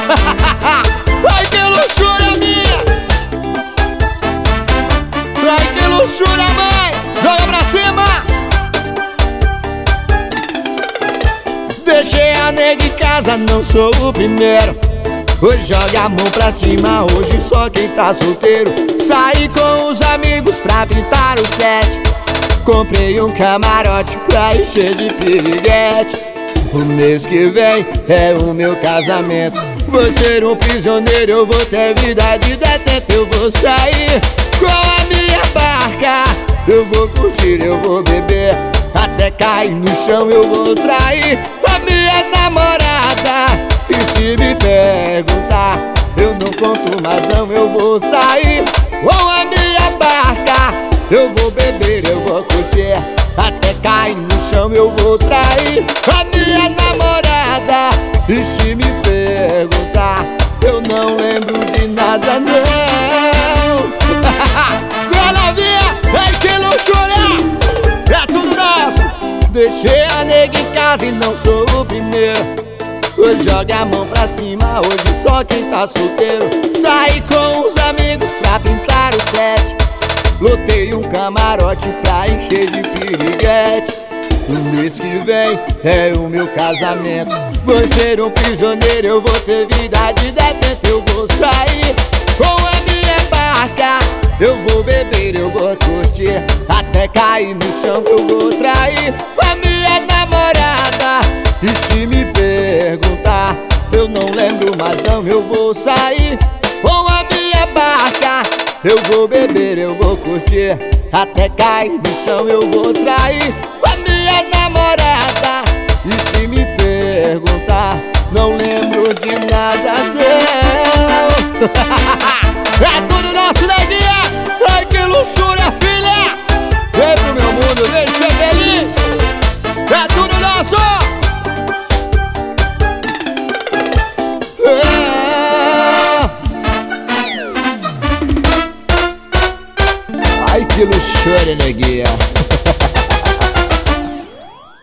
Ai, que luxúria minha! Ai, que luxúria, mãe! Joga pra cima! Deixei a nega em casa, não sou o primeiro. Hoje joga a mão pra cima, hoje só quem tá solteiro. Saí com os amigos pra pintar o set. Comprei um camarote pra encher de piriguete. O mês que vem é o meu casamento. Vou ser um prisioneiro, eu vou ter vida de detento. Eu vou sair com a minha barca. Eu vou curtir, eu vou beber até cair no chão. Eu vou trair a minha namorada. E se me perguntar, eu não conto mais não. Eu vou sair com a minha barca. Eu vou beber, eu vou curtir até cair no chão. Eu vou trair a minha namorada. E se me perguntar, eu não lembro de nada não. Ela vinha, ai que luxúria! É tudo nosso. Deixei a nega em casa e não sou o primeiro. Hoje joga a mão pra cima, hoje só quem tá solteiro. Saí com os amigos pra pintar o set. Lotei um camarote pra encher de piriguete. O mês que vem é o meu casamento. Vou ser um prisioneiro, eu vou ter vida de detento. Eu vou sair com a minha barca. Eu vou beber, eu vou curtir até cair no chão. Eu vou trair a minha namorada. E se me perguntar, eu não lembro mais não. Eu vou sair com a minha barca. Eu vou beber, eu vou curtir até cair no chão. Eu vou trair a minha namorada. E se me perguntar, não lembro de nada não. É tudo nosso, neguinha! Ai que luxúria, filha! Vem pro meu mundo, vem ser feliz! É tudo nosso! Ai que luxúria, neguinha!